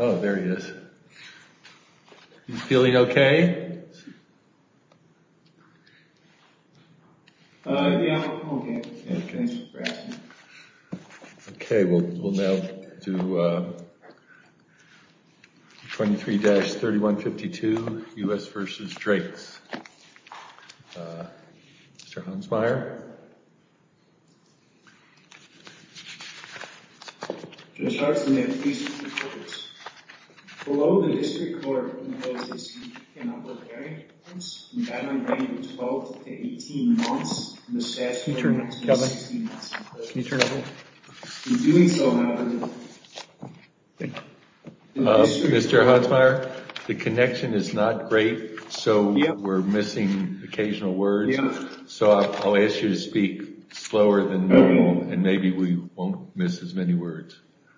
Oh, there he is. You feeling okay? Yeah, okay. Thanks for asking. Okay, we'll now do 23-3152, U.S. versus Drakes. Mr. Hansmeier? Judge Hartson, may I please report? Below, the district court imposed a significant upward variance from guideline range of 12 to 18 months, and the statute of maximum 16 months. Can you turn over? In doing so, however, Mr. Hansmeier, the connection is not great, so we're missing occasional words. So I'll ask you to speak slower than normal, and maybe we won't miss as many words.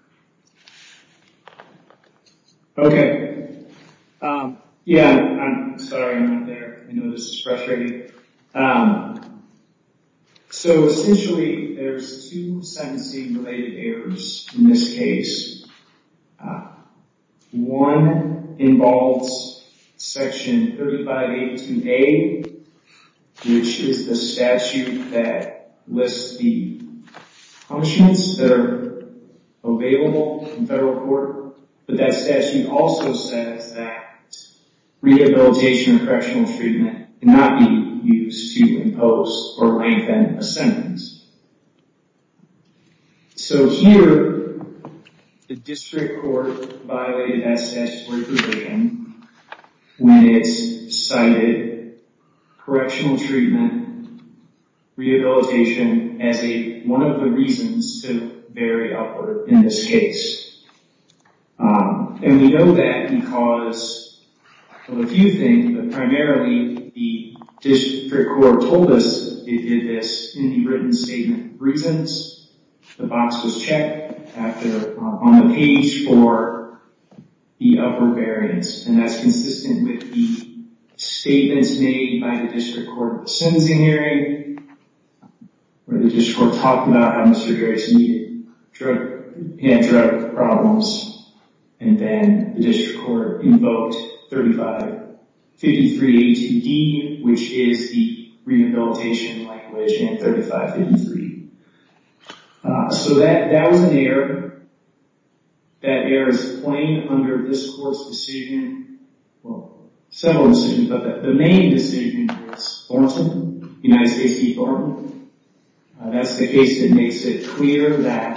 Okay. I'm sorry I'm not there. I know this is frustrating. So essentially, there's two sentencing-related errors in this case. One involves Section 3582A, which is the statute that lists the punishments that are available in federal court. But that statute also says that rehabilitation or correctional treatment cannot be used to impose or lengthen a sentence. So here, the district court violated that statutory provision when it cited correctional treatment, rehabilitation as one of the reasons to vary upward in this case. And we know that because of a few things, but primarily the district court told us it did this in the written statement of reasons. The box was checked on the page for the upward variance, and that's consistent with the statements made by the district court at the sentencing hearing, where the district court talked about how Mr. Drakes had drug problems. And then the district court invoked 3553A2D, which is the rehabilitation language in 3553. So that was an error. That error is plain under this court's decision. Well, several decisions, but the main decision is Thornton, United States v. Thornton. That's the case that makes it clear that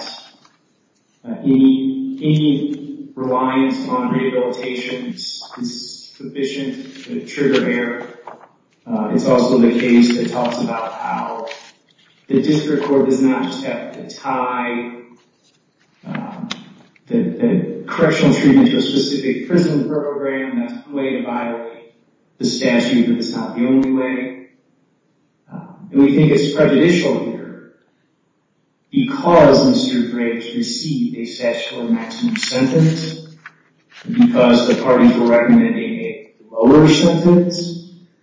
any reliance on rehabilitation is sufficient to trigger error. It's also the case that talks about how the district court does not just have to tie the correctional treatment to a specific prison program. That's one way to violate the statute, but it's not the only way. And we think it's prejudicial here because Mr. Drakes received a statutory maximum sentence, because the parties were recommending a lower sentence.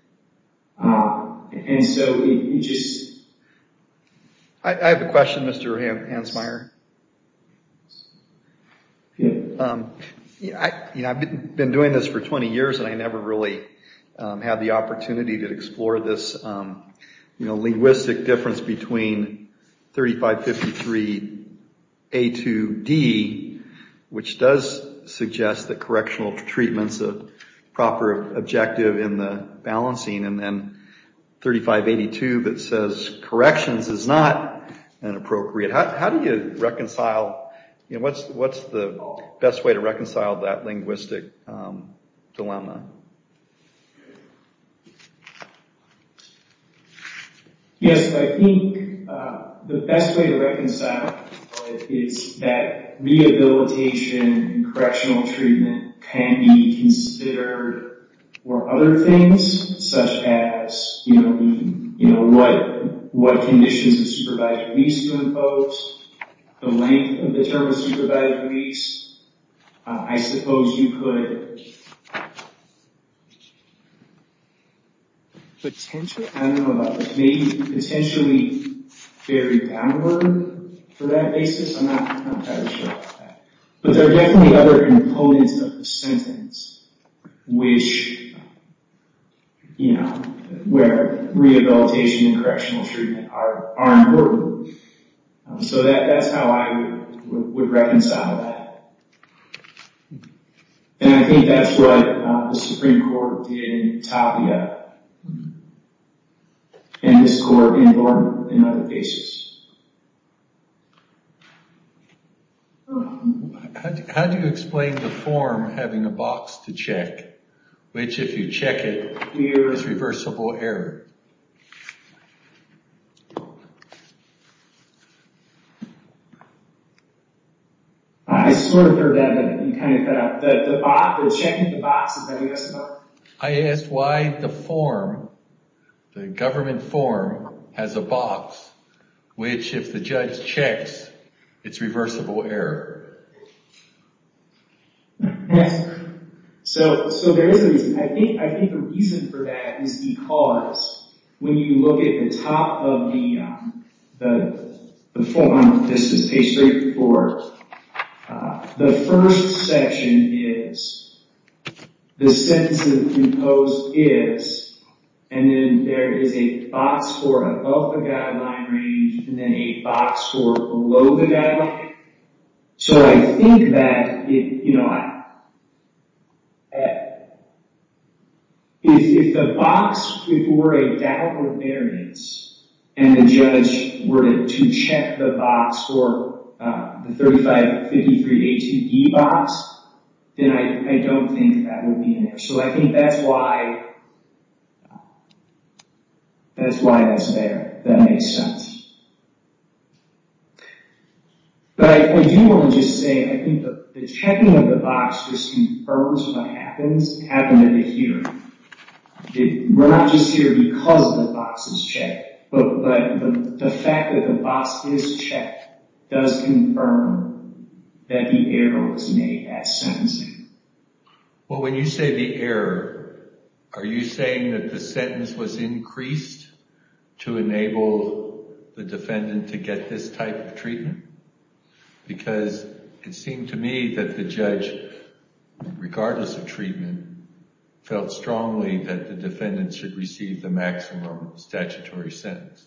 And so it just... I have a question, Mr. Hansmeier. I've been doing this for 20 years, and I never really had the opportunity to explore this, linguistic difference between 3553A2D, which does suggest that correctional treatment's a proper objective in the balancing, and then 3582 that says corrections is not an appropriate. How do you reconcile? What's the best way to reconcile that linguistic dilemma? Yes, I think the best way to reconcile it is that rehabilitation and correctional treatment can be considered for other things, such as, what conditions of supervised release to impose, the length of the term of supervised release. I suppose you could potentially, I don't know about this, maybe potentially vary downward for that basis. I'm not entirely sure about that. But But there are definitely other components of the sentence which, where rehabilitation and correctional treatment are important. So that's how I would reconcile that. And I think that's what the Supreme Court did in Tapia and this court in Thornton in other cases. How do you explain the form having a box to check, which if you check it, is reversible error? I sort of heard that, but you kind of cut out. The checking the box, is that what you asked about? I asked why the form, the government form, has a box, which if the judge checks, it's reversible error. Yes. So there is a reason. I think the reason for that is because when you look at the top of the form, this is page 34, the first section is the sentence imposed is, and then there is a box for above the guideline range, and then a box for below the guideline. So I think that if the box were a downward variance and the judge were to check the box for the 3553A2D box, then I don't think that would be in there. So I think that's why that's there. That makes sense. But I do want to just say, I think the checking of the box just confirms what happened at the hearing. We're not just here because the box is checked, but the fact that the box is checked does confirm that the error was made at sentencing. Well, when you say the error, are you saying that the sentence was increased to enable the defendant to get this type of treatment? Because it seemed to me that the judge, regardless of treatment, felt strongly that the defendant should receive the maximum statutory sentence.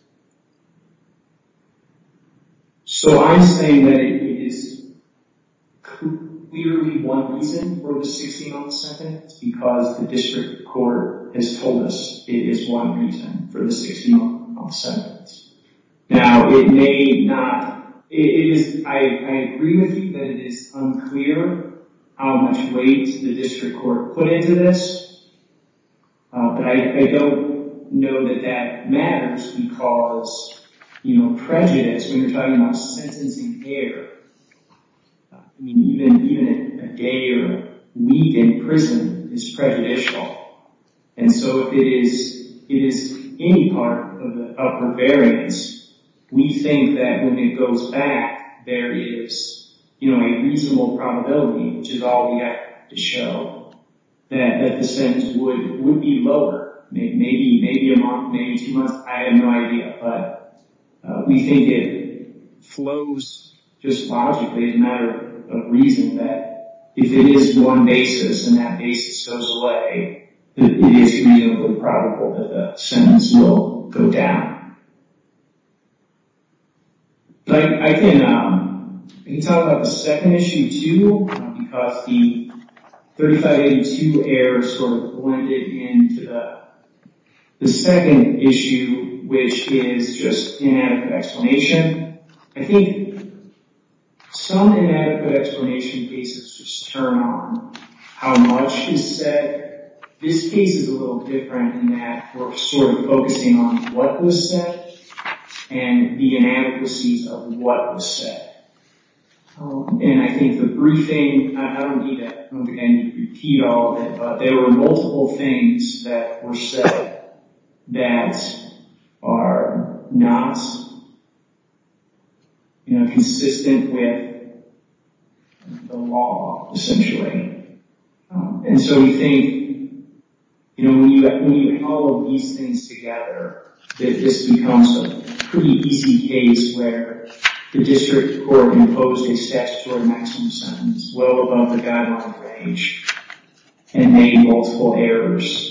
So I'm saying that it is clearly one reason for the 60-month sentence, because the district court has told us it is one reason for the 60-month sentence. Now, it may not. I agree with you that it is unclear how much weight the district court put into this, but I don't know that matters because, prejudice, when you're talking about sentencing error, even a day or a week in prison is prejudicial. And so if it is any part of the upward variance, we think that when it goes back, there is, a reasonable probability, which is all we have to show, that the sentence would be lower. Maybe a month, maybe 2 months, I have no idea. But we think it flows just logically as a matter of reason that if it is one basis and that basis goes away, it is reasonably probable that the sentence will go down. But I can talk about the second issue too, because the 3582 error sort of blended into the second issue, which is just inadequate explanation. I think some inadequate explanation cases just turn on how much is said. This case is a little different in that we're sort of focusing on what was said and the inadequacies of what was said. And I think the briefing, I don't think I need to repeat all of it, but there were multiple things that were said that are not, consistent with the law, essentially. And so we think, when you have all of these things together, that this becomes a pretty easy case where the district court imposed a statutory maximum sentence well above the guideline range and made multiple errors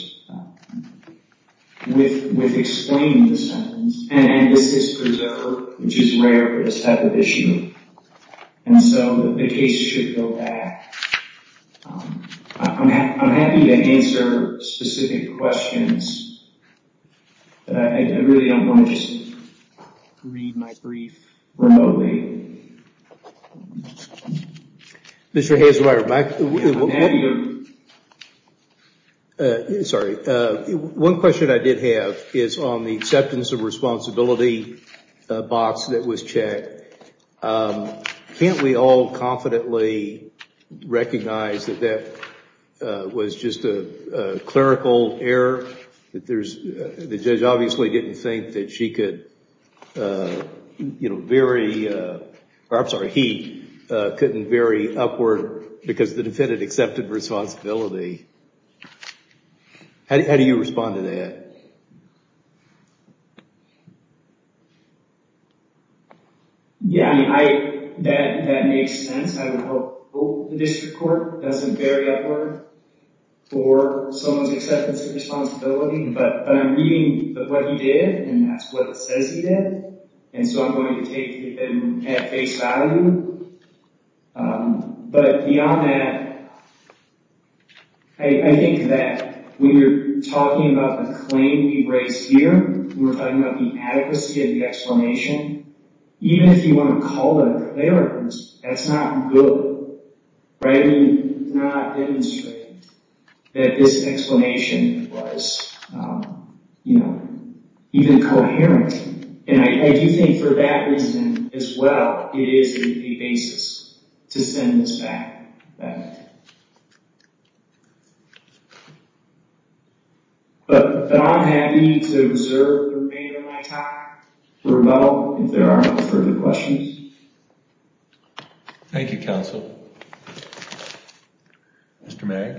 with explaining the sentence, and this is preserved, which is rare for this type of issue. And so the case should go back. I'm happy to answer specific questions, but I really don't want to just read my brief remotely. Mr. Hazelmeyer, one question I did have is on the acceptance of responsibility box that was checked. Can't we all confidently recognize that was just a clerical error? That the judge obviously didn't think that she could, he couldn't vary upward because the defendant accepted responsibility. How do you respond to that? Yeah, that makes sense. I would hope the district court doesn't vary upward for someone's acceptance of responsibility, but I'm reading what he did, and that's what it says he did, and so I'm going to take it at face value. But beyond that, I think that when you're talking about the claim we've raised here, when we're talking about the adequacy of the explanation, even if you want to call it a clerical, that's not good, right? I mean, it's not demonstrating that this explanation was, even coherent. And I do think for that reason as well, it is a basis to send this back. But I'm happy to reserve the remainder of my time for rebuttal if there are no further questions. Thank you, counsel. Mr. Magg.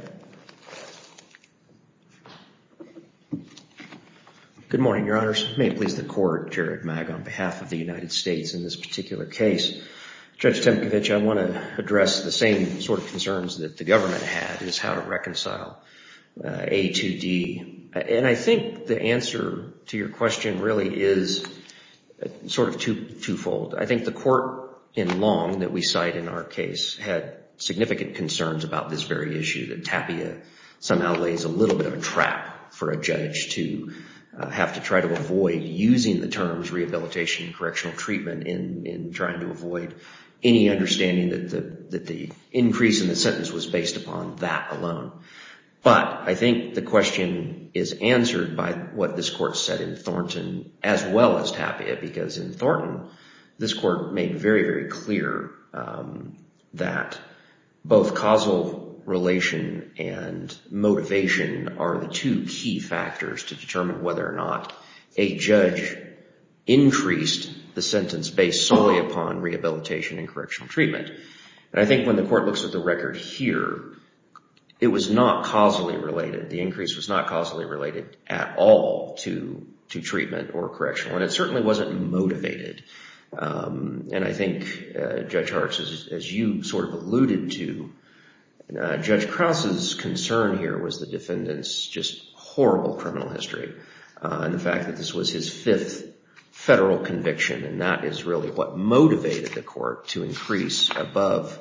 Good morning, Your Honors. May it please the Court, Jared Magg on behalf of the United States in this particular case. Judge Temkovich, I want to address the same sort of concerns that the government had, is how to reconcile A to D. And I think the answer to your question really is sort of twofold. I think the court in Long that we cite in our case had significant concerns about this very issue, that Tapia somehow lays a little bit of a trap for a judge to have to try to avoid using the terms rehabilitation and correctional treatment in trying to avoid any understanding that the increase in the sentence was based upon that alone. But I think the question is answered by what this court said in Thornton as well as Tapia, because in Thornton, this court made very, very clear that both causal relation and motivation are the two key factors to determine whether or not a judge increased the sentence based solely upon rehabilitation and correctional treatment. And I think when the court looks at the record here, it was not causally related. The increase was not causally related at all to treatment or correctional, and it certainly wasn't motivated. And I think, Judge Hartz, as you sort of alluded to, Judge Krause's concern here was the defendant's just horrible criminal history and the fact that this was his fifth federal conviction, and that is really what motivated the court to increase above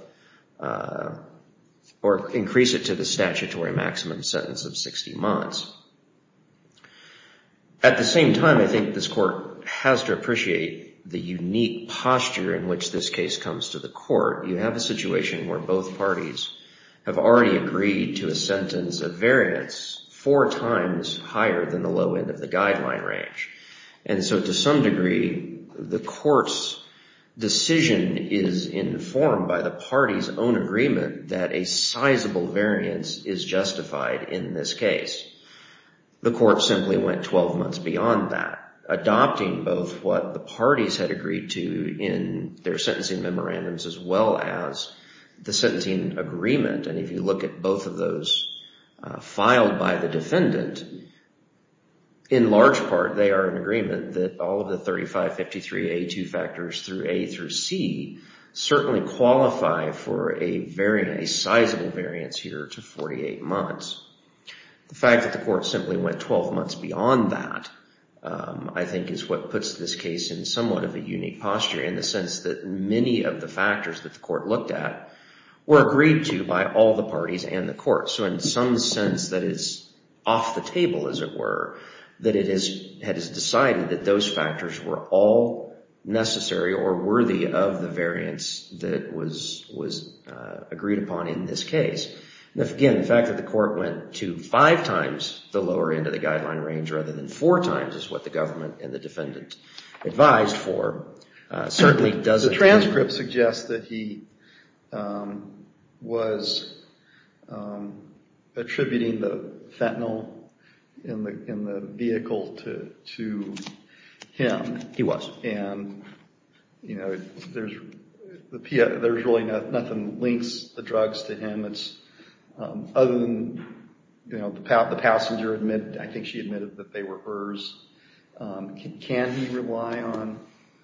or increase it to the statutory maximum sentence of 60 months. At the same time, I think this court has to appreciate the unique posture in which this case comes to the court. You have a situation where both parties have already agreed to a sentence of variance 4 times higher than the low end of the guideline range. And so to some degree, the court's decision is informed by the party's own agreement that a sizable variance is justified in this case. The court simply went 12 months beyond that, adopting both what the parties had agreed to in their sentencing memorandums as well as the sentencing agreement. And if you look at both of those filed by the defendant, in large part, they are in agreement that all of the 3553A2 factors through A through C certainly qualify for a sizable variance here to 48 months. The fact that the court simply went 12 months beyond that, I think, is what puts this case in somewhat of a unique posture, in the sense that many of the factors that the court looked at were agreed to by all the parties and the court. So in some sense, that is off the table, as it were, that it has decided that those factors were all necessary or worthy of the variance that was agreed upon in this case. And again, the fact that the court went to 5 times the lower end of the guideline range rather than 4 times is what the government and the defendant advised for, certainly doesn't. The transcript suggests that he was attributing the fentanyl in the vehicle to him. He was. And, you know, there's really nothing links the drugs to him. It's other than, you know, the passenger admitted, I think she admitted that they were hers. Can he rely on,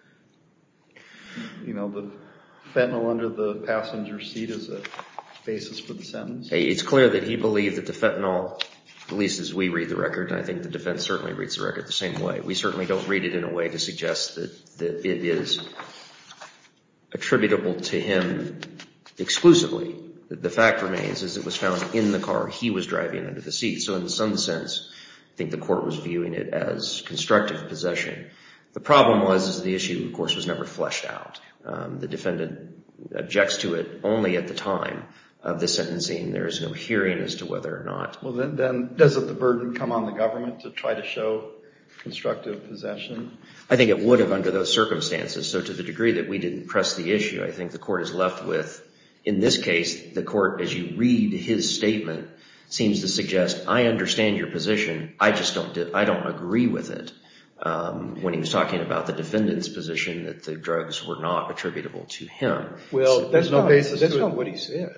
you know, the fentanyl under the passenger seat as a basis for the sentence? It's clear that he believed that the fentanyl, at least as we read the record, and I think the defense certainly reads the record the same way. We certainly don't read it in a way to suggest that it is attributable to him exclusively. The fact remains is it was found in the car he was driving under the seat. So in some sense, I think the court was viewing it as constructive possession. The problem was the issue, of course, was never fleshed out. The defendant objects to it only at the time of the sentencing. There is no hearing as to whether or not. Well, then doesn't the burden come on the government to try to show constructive possession? I think it would have under those circumstances. So to the degree that we didn't press the issue, I think the court is left with, in this case, the court, as you read his statement, seems to suggest, I understand your position, I don't agree with it. When he was talking about the defendant's position that the drugs were not attributable to him. Well, there's no basis to it. That's not what he said.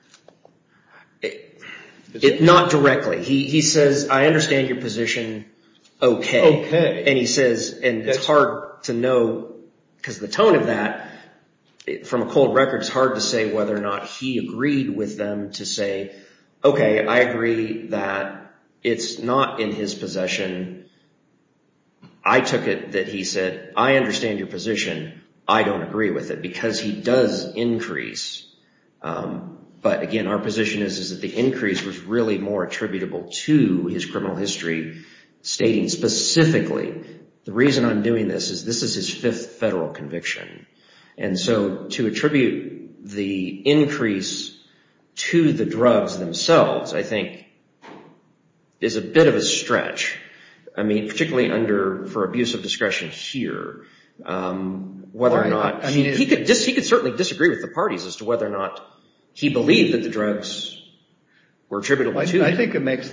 Not directly. He says, I understand your position, okay. And he says, and it's hard to know, because the tone of that, from a cold record, it's hard to say whether or not he agreed with them to say, okay, I agree that it's not in his possession. I took it that he said, I understand your position, I don't agree with it, because he does increase. But again, our position is that the increase was really more attributable to his criminal history, stating specifically, the reason I'm doing this is his 5th federal conviction. And so to attribute the increase to the drugs themselves, I think, is a bit of a stretch. I mean, particularly for abuse of discretion here, whether or not he could certainly disagree with the parties as to whether or not he believed that the drugs were attributable to him. I think it makes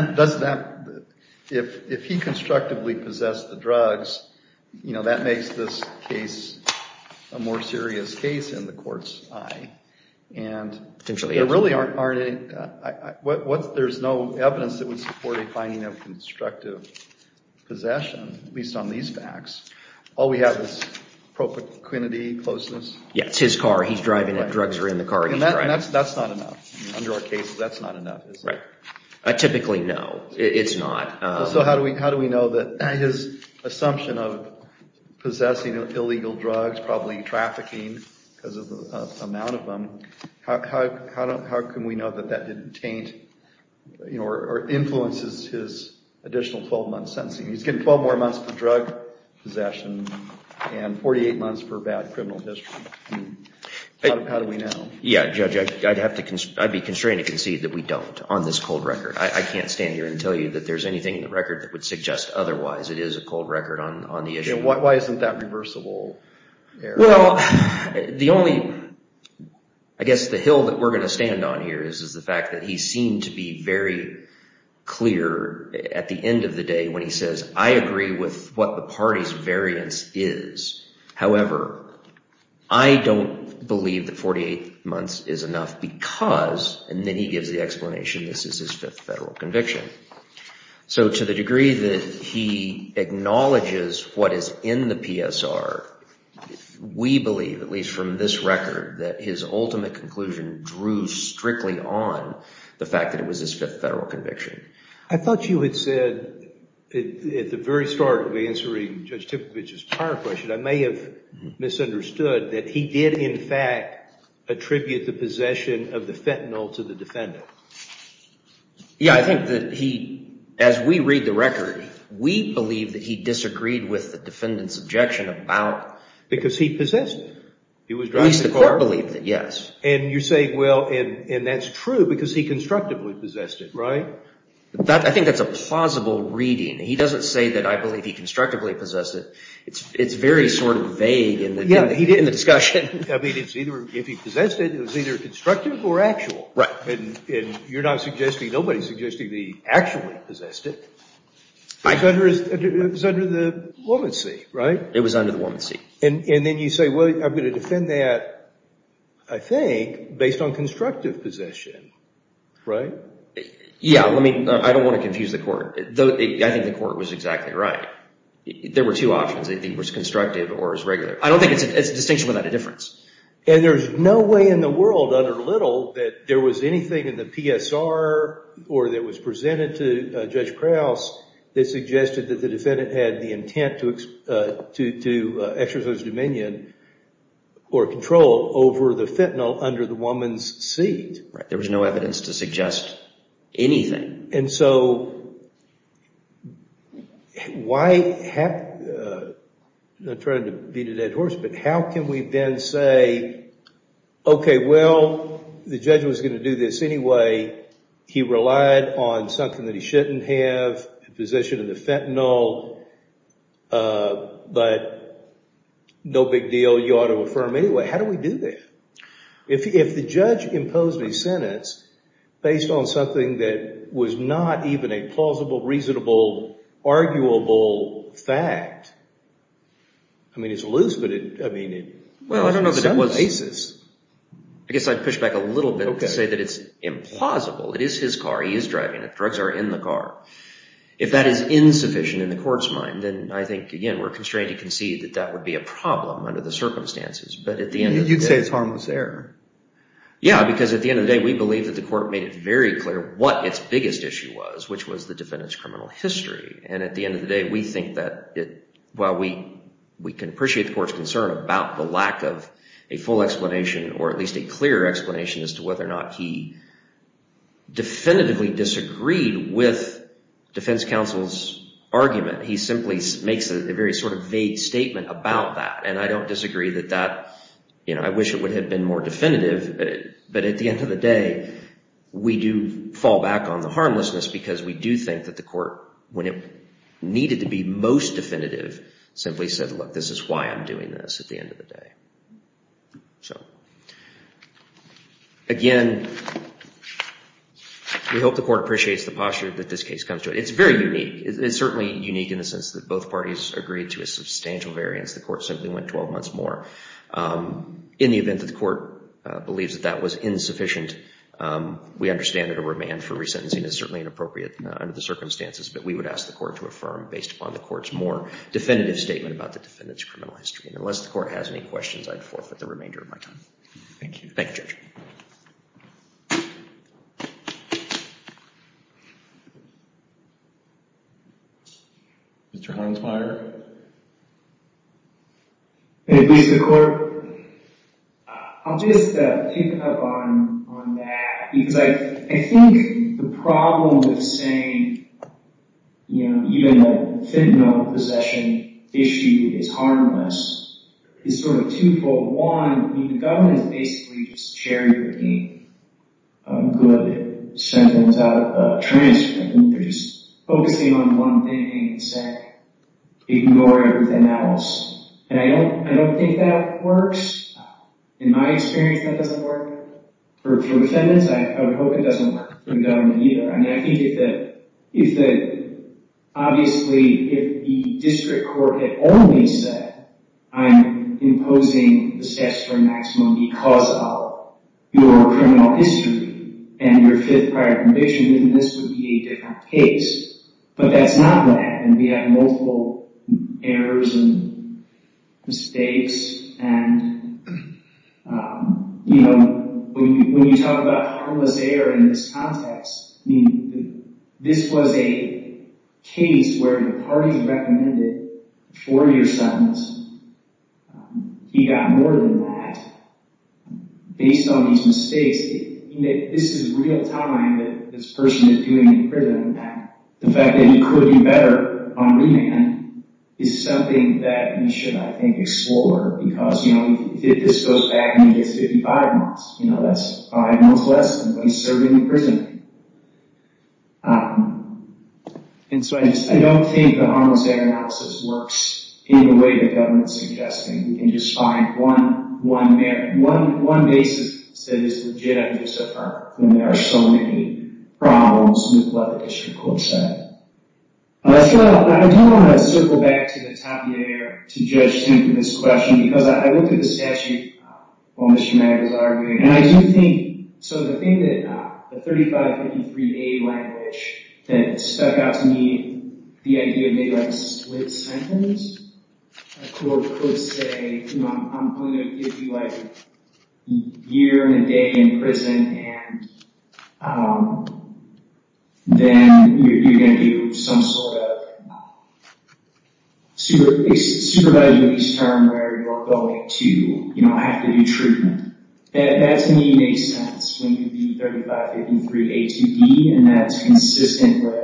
if he constructively possessed the drugs, you know, that makes this case a more serious case in the court's eye. And there really aren't any, there's no evidence that would support a finding of constructive possession, at least on these facts. All we have is propinquity, closeness. Yeah, it's his car. He's driving it. Drugs are in the car. He's driving. And that's not enough. I mean, under our cases, that's not enough, is it? Right. Typically, no, it's not. So how do we know that his assumption of possessing illegal drugs, probably trafficking because of the amount of them, how can we know that didn't taint, you know, or influences his additional 12-month sentencing? He's getting 12 more months for drug possession and 48 months for bad criminal history. I mean, how do we know? Yeah, Judge, I'd be constrained to concede that we don't on this cold record. I can't stand here and tell you that there's anything in the record that would suggest otherwise. It is a cold record on the issue. Yeah, why isn't that reversible error? Well, I guess the hill that we're going to stand on here is the fact that he seemed to be very clear at the end of the day when he says, I agree with what the party's variance is. However, I don't believe that 48 months is enough because, and then he gives the explanation, this is his 5th federal conviction. So to the degree that he acknowledges what is in the PSR, we believe, at least from this record, that his ultimate conclusion drew strictly on the fact that it was his fifth federal conviction. I thought you had said at the very start of answering Judge Timkovich's prior question, I may have misunderstood, that he did in fact attribute the possession of the fentanyl to the defendant. Yeah, I think that as we read the record, we believe that he disagreed with the defendant's objection about... Because he possessed it. He was At driving least the court believed it, yes. And you're saying, well, and that's true because he constructively possessed it, right? I think that's a plausible reading. He doesn't say that I believe he constructively possessed it. It's very sort of vague in the discussion. I mean, it's either, if he possessed it, it was either constructive or actual. Right. And you're not suggesting, nobody's suggesting that he actually possessed it. It was under the woman's seat, right? It was under the woman's seat. And then you say, well, I'm going to defend that, I think, based on constructive possession, right? Yeah, I don't want to confuse the court. I think the court was exactly right. There were two options. It was constructive or it was regular. I don't think it's a distinction without a difference. And there's no way in the world under Little that there was anything in the PSR or that was presented to Judge Krause that suggested that the defendant had the intent to exercise dominion or control over the fentanyl under the woman's seat. Right. There was no evidence to suggest anything. And so not trying to beat a dead horse, but how can we then say, okay, well, the judge was going to do this anyway. He relied on something that he shouldn't have, possession of the fentanyl, but no big deal, you ought to affirm anyway. How do we do that? If the judge imposed a sentence based on something that was not even a plausible, reasonable, arguable fact, I mean, it's loose, but well, I don't know that it was. Basis. I guess I'd push back a little bit to say that it's implausible. It is his car. He is driving it. Drugs are in the car. If that is insufficient in the court's mind, then I think, again, we're constrained to concede that that would be a problem under the circumstances. But at the end of the day... You'd say it's harmless error. Yeah, because at the end of the day, we believe that the court made it very clear what its biggest issue was, which was the defendant's criminal history. And at the end of the day, we think that while we can appreciate the court's concern about the lack of a full explanation or at least a clear explanation as to whether or not he definitively disagreed with defense counsel's argument. He simply makes a very sort of vague statement about that. And I don't disagree that, I wish it would have been more definitive. But at the end of the day, we do fall back on the harmlessness because we do think that the court, when it needed to be most definitive, simply said, look, this is why I'm doing this at the end of the day. So, again, we hope the court appreciates the posture that this case comes to. It's very unique. It's certainly unique in the sense that both parties agreed to a substantial variance. The court simply went 12 months more. In the event that the court believes that that was insufficient, we understand that a remand for resentencing is certainly inappropriate under the circumstances, but we would ask the court to affirm based upon the court's more definitive statement about the defendant's criminal history. And unless the court has any questions, I'd forfeit the remainder of my time. Thank you. Thank you, Judge. Mr. Hansmeier. Hey, please, the court. I'll just pick up on that because I think the problem with saying, even the fentanyl possession issue is harmless is sort of twofold. One, the government is basically just cherry-picking a good sentence out of a transcript. They're just focusing on one thing and saying, ignore everything else. And I don't think that works. In my experience, that doesn't work. For defendants, I would hope it doesn't work for the government either. I mean, I think if the district court had only said, I'm imposing the statutory maximum because of your criminal history and your fifth prior conviction, then this would be a different case. But that's not what happened. We have multiple errors and mistakes, and when you talk about harmless error in this context, I mean, this was a case where the parties recommended a 4-year sentence. He got more than that based on these mistakes. This is real time that this person is doing in prison, and the fact that he could do better on remand is something that we should, I think, explore, because, if this goes back and he gets 55 months, that's 5 months less than what he's serving in prison. And so I don't think the harmless error analysis works in the way the government's suggesting. We can just find one basis that is legit and just affirm when there are so many problems with what the district court said. So I do want to circle back to the Tapia, to Judge Timothy's question, because I looked at the statute while Mr. Mag was arguing, and I do think, so the thing that the 3553A language that stuck out to me, the idea of maybe like a split sentence, a court could say, I'm going to give you like a year and a day in prison, and then you're going to do some sort of supervised release term where you're going to, have to do treatment. That to me makes sense when you do 3553A2D, and that's consistent with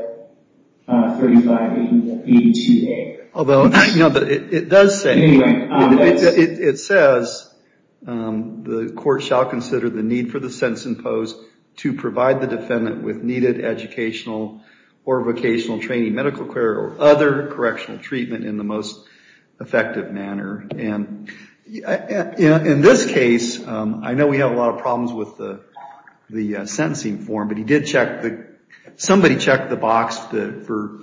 3582A. Although, it does say, anyway, it says, the court shall consider the need for the sentence imposed to provide the defendant with needed educational or vocational training, medical care, or other correctional treatment in the most effective manner. And in this case, I know we have a lot of problems with the sentencing form, but he did somebody checked the box for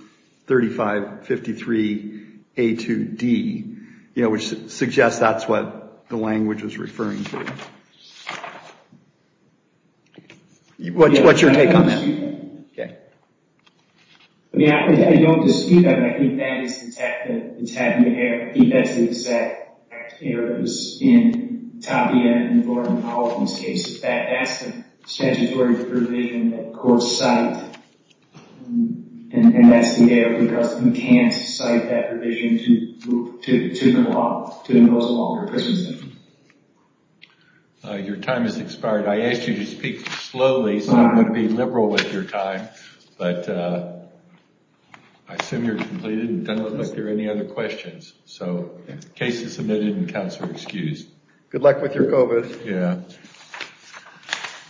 3553A2D, which suggests that's what the language was referring to. What's your take on that? Okay. I don't dispute that, but I think that is the Tapia error. I think that's the exact error that was in Tapia and Gordon in all of these cases. That's the statutory provision that courts cite, and that's the error, because you can't cite that provision to impose a longer prison sentence. Your time has expired. I asked you to speak slowly, so I'm going to be liberal with your time, but I assume you're completed and doesn't look like there are any other questions. So, case is submitted and counsel excused. Good luck with your COVID. Yeah.